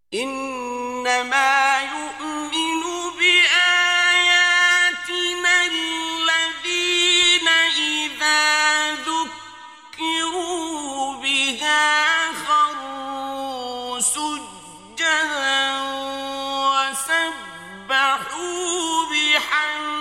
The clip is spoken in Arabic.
إنما يؤمن بآياتنا الذين إذا ذكروا بها خروا سجدا وسبحوا بحمد